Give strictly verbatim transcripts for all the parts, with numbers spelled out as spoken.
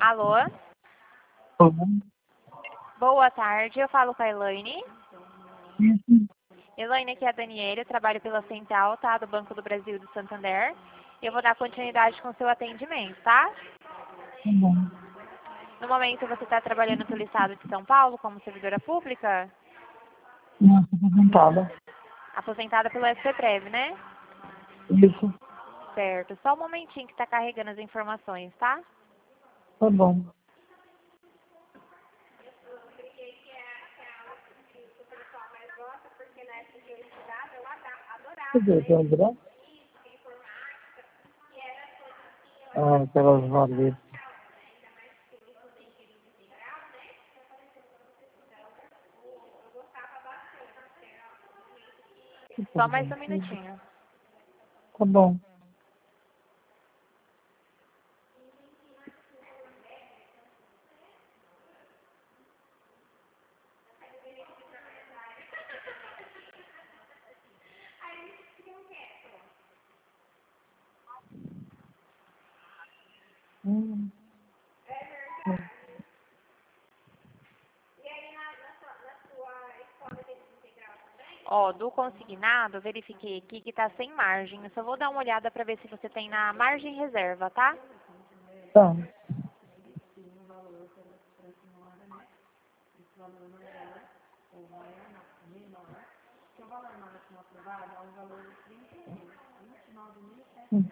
Alô? Uhum. Boa tarde, eu falo com a Elaine. Isso. Elaine, aqui é a Daniela, eu trabalho pela Central, tá? Do Banco do Brasil e do Santander. Eu vou dar continuidade com o seu atendimento, tá? Tá bom. No momento você está trabalhando pelo Estado de São Paulo como servidora pública? Não, estou aposentada. Aposentada pelo S P Prev, né? Isso. Certo, só um momentinho que está carregando as informações, tá? Tá bom. Cadê? Tem André? Ah, aquelas valetas. Só mais um minutinho. Tá bom. Hum. Ó, do consignado, verifiquei aqui que tá sem margem. Eu só vou dar uma olhada para ver se você tem na margem reserva, tá? Tá. Hum.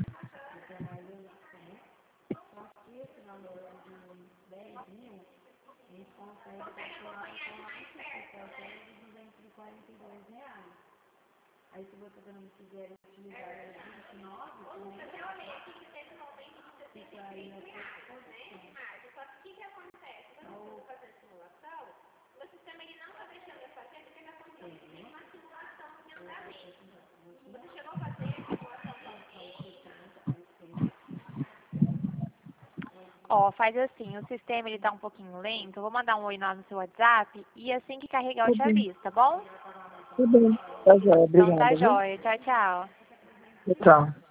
Ó, faz assim, o sistema ele tá um pouquinho lento. Eu vou mandar um oi lá no seu WhatsApp e assim que carregar eu Tá te bom. aviso, tá bom? Tá bom. Tá jóia. Então tá Obrigada, viu? jóia. Tchau, tchau. Tchau.